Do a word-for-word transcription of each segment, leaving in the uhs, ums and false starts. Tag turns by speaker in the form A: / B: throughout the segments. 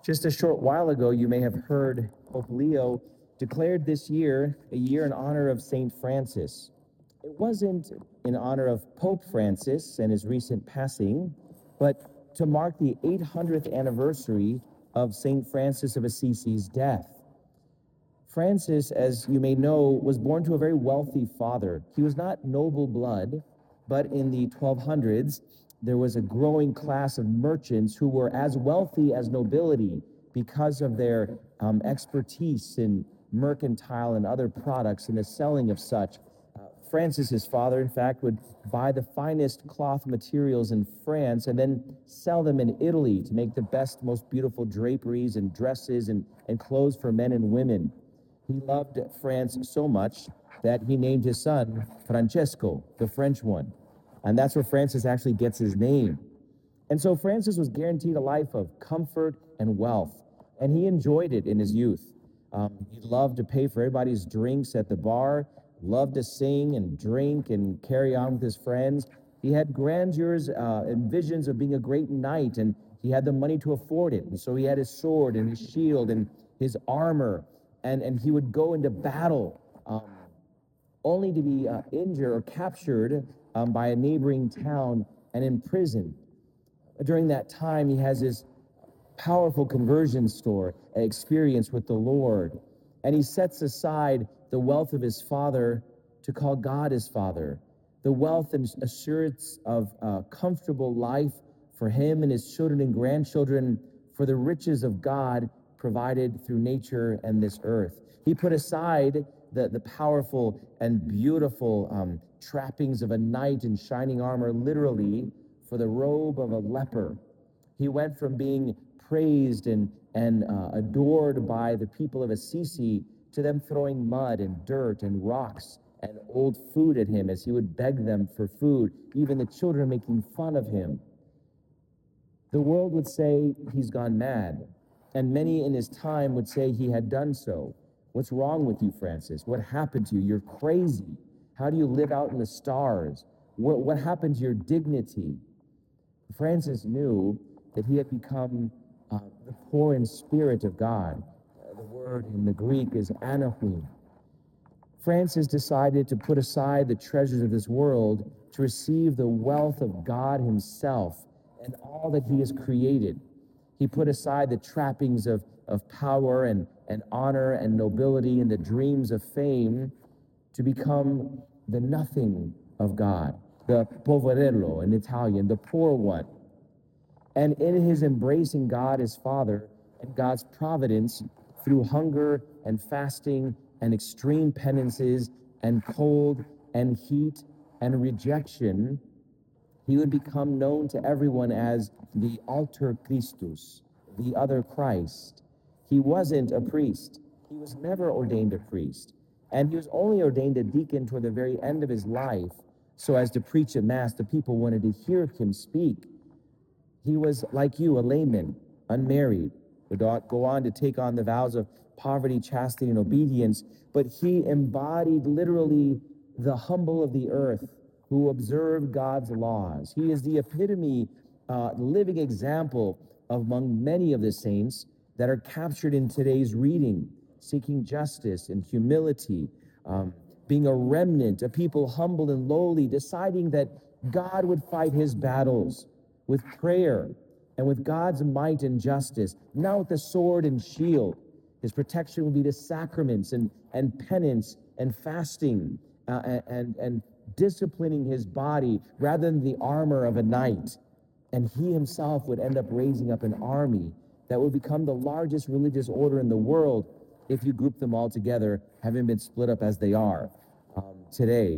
A: Just a short while ago, you may have heard Pope Leo declared this year a year in honor of Saint Francis. It wasn't in honor of Pope Francis and his recent passing, but to mark the eight hundredth anniversary of Saint Francis of Assisi's death. Francis, as you may know, was born to a very wealthy father. He was not noble blood, but in the twelve hundreds, there was a growing class of merchants who were as wealthy as nobility because of their um, expertise in mercantile and other products and the selling of such. Uh, Francis's father, in fact, would buy the finest cloth materials in France and then sell them in Italy to make the best, most beautiful draperies and dresses and, and clothes for men and women. He loved France so much that he named his son Francesco, the French one. And that's where Francis actually gets his name. And so Francis was guaranteed a life of comfort and wealth, and he enjoyed it in his youth. Um, he loved to pay for everybody's drinks at the bar, loved to sing and drink and carry on with his friends. He had grandeurs uh, and visions of being a great knight, and he had the money to afford it. And so he had his sword and his shield and his armor, and, and he would go into battle um, only to be uh, injured or captured um, by a neighboring town and imprisoned. During that time, he has his powerful conversion story experience with the Lord, and he sets aside the wealth of his father to call God his father, the wealth and assurance of a comfortable life for him and his children and grandchildren, for the riches of God provided through nature and this earth. He put aside the, the powerful and beautiful um, trappings of a knight in shining armor, literally, for the robe of a leper. He went from being praised and, and uh, adored by the people of Assisi to them throwing mud and dirt and rocks and old food at him as he would beg them for food, even the children making fun of him. The world would say he's gone mad, and many in his time would say he had done so. What's wrong with you, Francis? What happened to you? You're crazy. How do you live out in the stars? What, what happened to your dignity? Francis knew that he had become uh, the poor in spirit of God. Uh, the word in the Greek is anahim. Francis decided to put aside the treasures of this world to receive the wealth of God himself and all that he has created. He put aside the trappings of, of power and, and honor and nobility and the dreams of fame to become the nothing of God, the poverello in Italian, the poor one. And in his embracing God as Father and God's providence through hunger and fasting and extreme penances and cold and heat and rejection, he would become known to everyone as the alter Christus, the other Christ. He wasn't a priest. He was never ordained a priest. And he was only ordained a deacon toward the very end of his life, so as to preach at Mass, the people wanted to hear him speak. He was, like you, a layman, unmarried, would go on to take on the vows of poverty, chastity, and obedience, but he embodied literally the humble of the earth who observe God's laws. He is the epitome, uh, living example among many of the saints that are captured in today's reading, seeking justice and humility, um, being a remnant, a people humble and lowly, deciding that God would fight his battles with prayer and with God's might and justice, not with the sword and shield. His protection would be the sacraments and, and penance and fasting uh, and, and disciplining his body rather than the armor of a knight. And he himself would end up raising up an army that would become the largest religious order in the world if you group them all together, having been split up as they are um, today.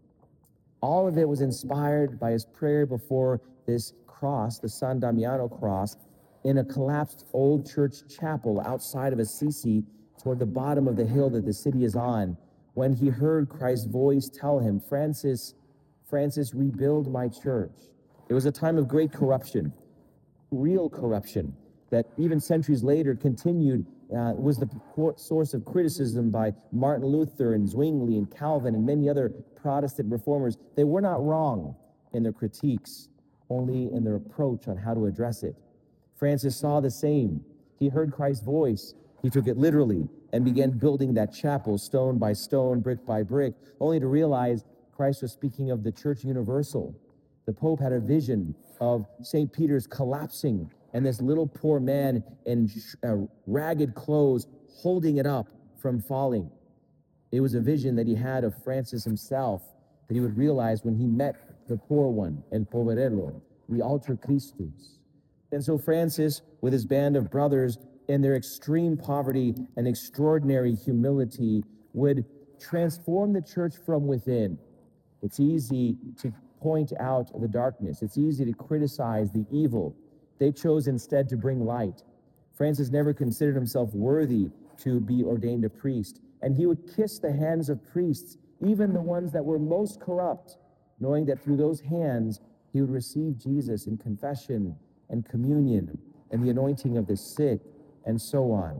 A: All of it was inspired by his prayer before this cross, the San Damiano cross, in a collapsed old church chapel outside of Assisi toward the bottom of the hill that the city is on, when he heard Christ's voice tell him, Francis, Francis, rebuild my church. It was a time of great corruption, real corruption, that even centuries later continued, uh, was the source of criticism by Martin Luther and Zwingli and Calvin and many other Protestant reformers. They were not wrong in their critiques, only in their approach on how to address it. Francis saw the same. He heard Christ's voice. He took it literally and began building that chapel stone by stone, brick by brick, only to realize Christ was speaking of the church universal. The Pope had a vision of Saint Peter's collapsing and this little poor man in uh, ragged clothes holding it up from falling. It was a vision that he had of Francis himself, that he would realize when he met the poor one, El Poverello, the alter Christus. And so Francis, with his band of brothers, in their extreme poverty and extraordinary humility, would transform the church from within. It's easy to point out the darkness. It's easy to criticize the evil. They chose instead to bring light. Francis never considered himself worthy to be ordained a priest, and he would kiss the hands of priests, even the ones that were most corrupt, knowing that through those hands he would receive Jesus in confession and communion and the anointing of the sick and so on.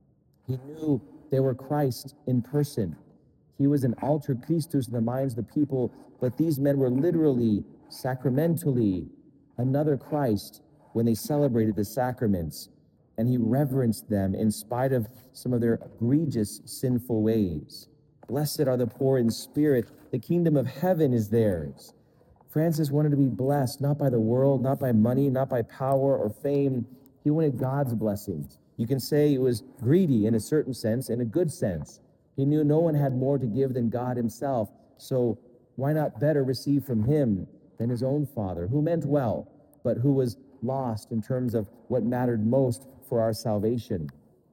A: He knew they were Christ in person. He was an alter Christus in the minds of the people, but these men were literally, sacramentally, another Christ when they celebrated the sacraments, and he reverenced them in spite of some of their egregious sinful ways. Blessed are the poor in spirit, the kingdom of heaven is theirs. Francis wanted to be blessed, not by the world, not by money, not by power or fame. He wanted God's blessings. You can say he was greedy in a certain sense, in a good sense. He knew no one had more to give than God himself, so why not better receive from him than his own father, who meant well, but who was lost in terms of what mattered most for our salvation.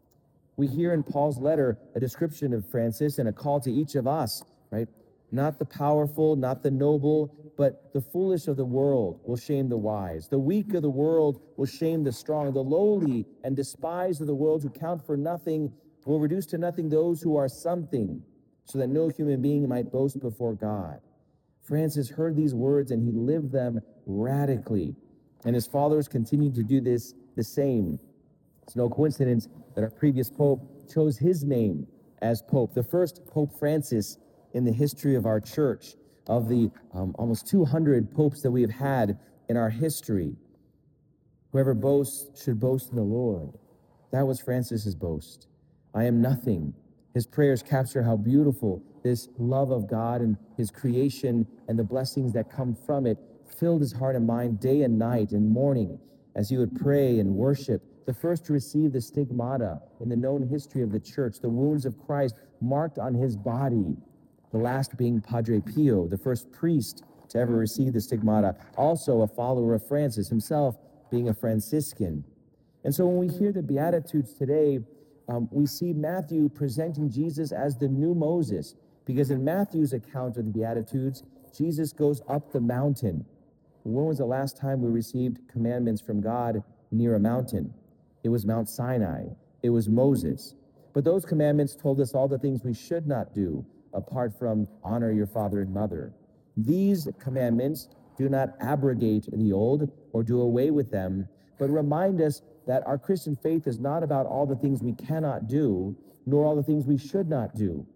A: We hear in Paul's letter a description of Francis and a call to each of us, right? Not the powerful, not the noble, but the foolish of the world will shame the wise. The weak of the world will shame the strong. The lowly and despised of the world who count for nothing will reduce to nothing those who are something, so that no human being might boast before God. Francis heard these words and he lived them radically, and his followers continued to do this the same. It's no coincidence that our previous pope chose his name as pope, the first Pope Francis in the history of our church, of the um, almost two hundred popes that we have had in our history. Whoever boasts should boast in the Lord. That was Francis's boast. I am nothing. His prayers capture how beautiful this love of God and his creation and the blessings that come from it filled his heart and mind day and night and morning as he would pray and worship. The first to receive the stigmata in the known history of the church, the wounds of Christ marked on his body. The last being Padre Pio, the first priest to ever receive the stigmata, also a follower of Francis, himself being a Franciscan. And so when we hear the Beatitudes today, um, we see Matthew presenting Jesus as the new Moses, because in Matthew's account of the Beatitudes, Jesus goes up the mountain. When was the last time we received commandments from God near a mountain? It was Mount Sinai. It was Moses. But those commandments told us all the things we should not do, apart from honor your father and mother. These commandments do not abrogate the old or do away with them, but remind us that our Christian faith is not about all the things we cannot do, nor all the things we should not do.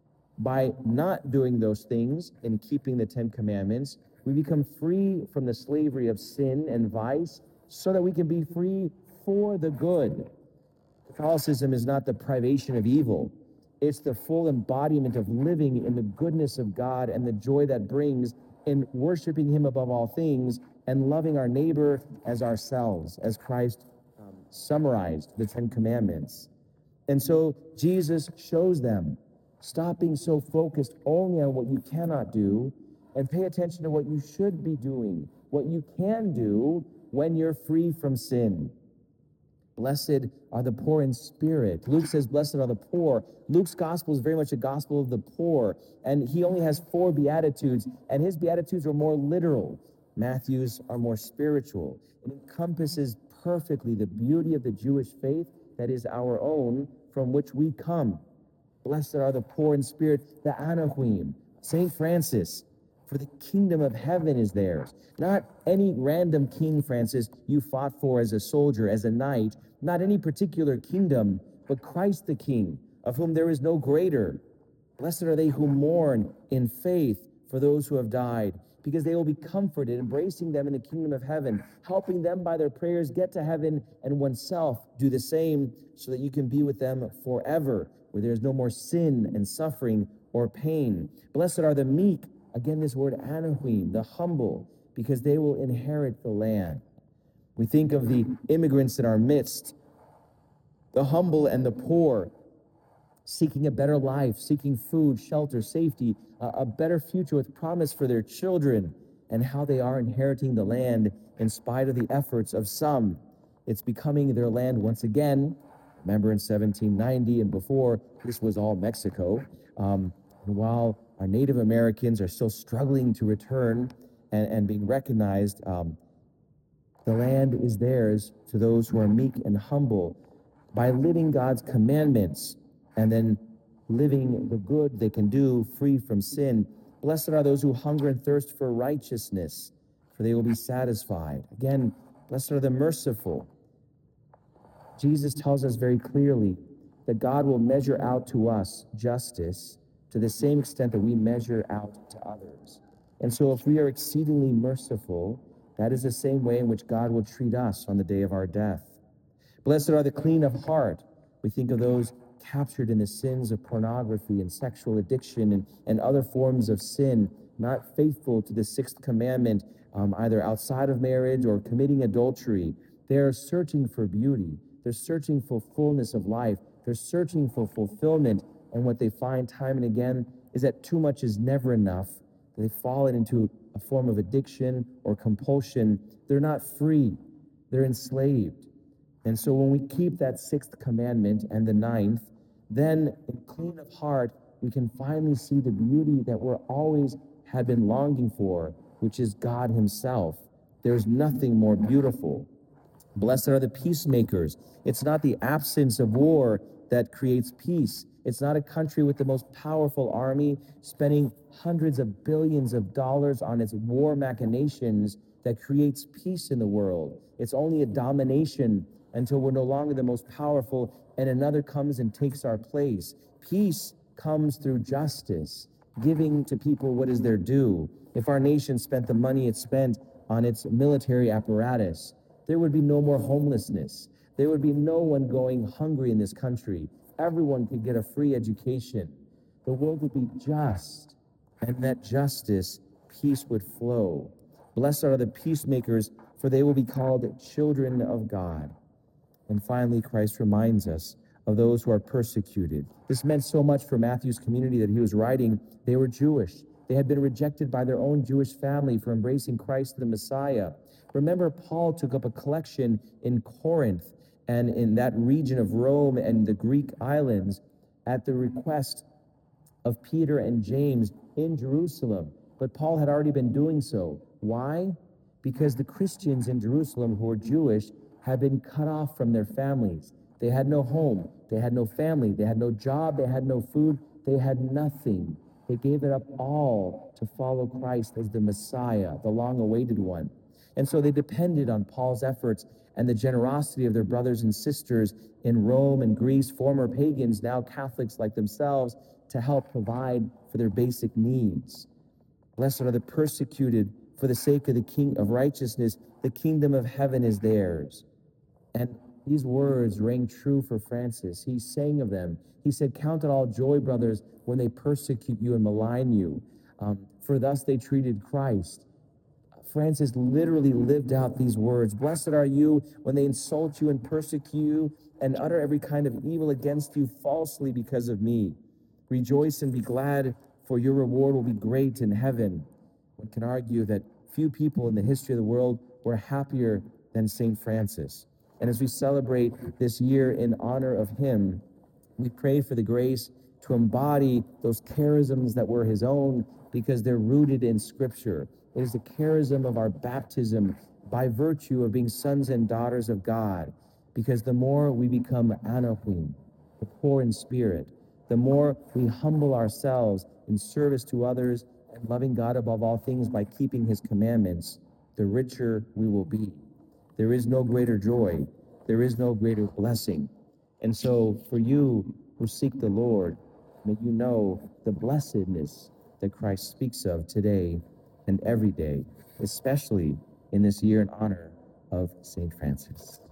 A: By not doing those things and keeping the Ten Commandments, we become free from the slavery of sin and vice so that we can be free for the good. Catholicism is not the privation of evil. It's the full embodiment of living in the goodness of God and the joy that brings in worshiping him above all things and loving our neighbor as ourselves, as Christ um, summarized the Ten Commandments. And so Jesus shows them, stop being so focused only on what you cannot do and pay attention to what you should be doing, what you can do when you're free from sin. Blessed are the poor in spirit. Luke says, blessed are the poor. Luke's gospel is very much a gospel of the poor, and he only has four Beatitudes, and his Beatitudes are more literal. Matthew's are more spiritual. It encompasses perfectly the beauty of the Jewish faith that is our own, from which we come. Blessed are the poor in spirit, the Anahuim, Saint Francis, for the kingdom of heaven is theirs. Not any random king, Francis, you fought for as a soldier, as a knight, not any particular kingdom, but Christ the King, of whom there is no greater. Blessed are they who mourn in faith for those who have died, because they will be comforted, embracing them in the kingdom of heaven, helping them by their prayers get to heaven, and oneself do the same so that you can be with them forever, where there's no more sin and suffering or pain. Blessed are the meek, again this word anahuim, the humble, because they will inherit the land. We think of the immigrants in our midst, the humble and the poor, seeking a better life, seeking food, shelter, safety, a, a better future with promise for their children, and how they are inheriting the land in spite of the efforts of some. It's becoming their land once again. Remember in seventeen ninety and before, this was all Mexico. Um, and while our Native Americans are still struggling to return and, and being recognized, um, the land is theirs to those who are meek and humble by living God's commandments and then living the good they can do free from sin. Blessed are those who hunger and thirst for righteousness, for they will be satisfied. Again, blessed are the merciful. Jesus tells us very clearly that God will measure out to us justice to the same extent that we measure out to others. And so if we are exceedingly merciful, that is the same way in which God will treat us on the day of our death. Blessed are the clean of heart. We think of those captured in the sins of pornography and sexual addiction and, and other forms of sin, not faithful to the sixth commandment, um, either outside of marriage or committing adultery. They are searching for beauty. They're searching for fullness of life. They're searching for fulfillment. And what they find time and again is that too much is never enough. They've fallen into a form of addiction or compulsion. They're not free. They're enslaved. And so when we keep that sixth commandment and the ninth, then in clean of heart, we can finally see the beauty that we're always had been longing for, which is God himself. There's nothing more beautiful. Blessed are the peacemakers. It's not the absence of war that creates peace. It's not a country with the most powerful army spending hundreds of billions of dollars on its war machinations that creates peace in the world. It's only a domination until we're no longer the most powerful and another comes and takes our place. Peace comes through justice, giving to people what is their due. If our nation spent the money it spent on its military apparatus, there would be no more homelessness. There would be no one going hungry in this country. Everyone could get a free education. The world would be just, and that justice, peace would flow. Blessed are the peacemakers, for they will be called children of God. And finally, Christ reminds us of those who are persecuted. This meant so much for Matthew's community that he was writing. They were Jewish. They had been rejected by their own Jewish family for embracing Christ the Messiah. Remember, Paul took up a collection in Corinth and in that region of Rome and the Greek islands at the request of Peter and James in Jerusalem. But Paul had already been doing so. Why? Because the Christians in Jerusalem who were Jewish had been cut off from their families. They had no home. They had no family. They had no job. They had no food. They had nothing. They gave it up all to follow Christ as the Messiah, the long-awaited one. And so they depended on Paul's efforts and the generosity of their brothers and sisters in Rome and Greece, former pagans, now Catholics like themselves, to help provide for their basic needs. Blessed are the persecuted for the sake of the King of righteousness. The kingdom of heaven is theirs. And these words rang true for Francis. He sang of them. He said, "Count it all joy, brothers, when they persecute you and malign you, um, for thus they treated Christ." Francis literally lived out these words. Blessed are you when they insult you and persecute you and utter every kind of evil against you falsely because of me. Rejoice and be glad, for your reward will be great in heaven. One can argue that few people in the history of the world were happier than Saint Francis. And as we celebrate this year in honor of him, we pray for the grace to embody those charisms that were his own because they're rooted in Scripture. It is the charism of our baptism by virtue of being sons and daughters of God, because the more we become anahuim, the poor in spirit, the more we humble ourselves in service to others and loving God above all things by keeping his commandments, the richer we will be. There is no greater joy. There is no greater blessing. And so for you who seek the Lord, may you know the blessedness that Christ speaks of today. and every day, especially in this year in honor of Saint Francis.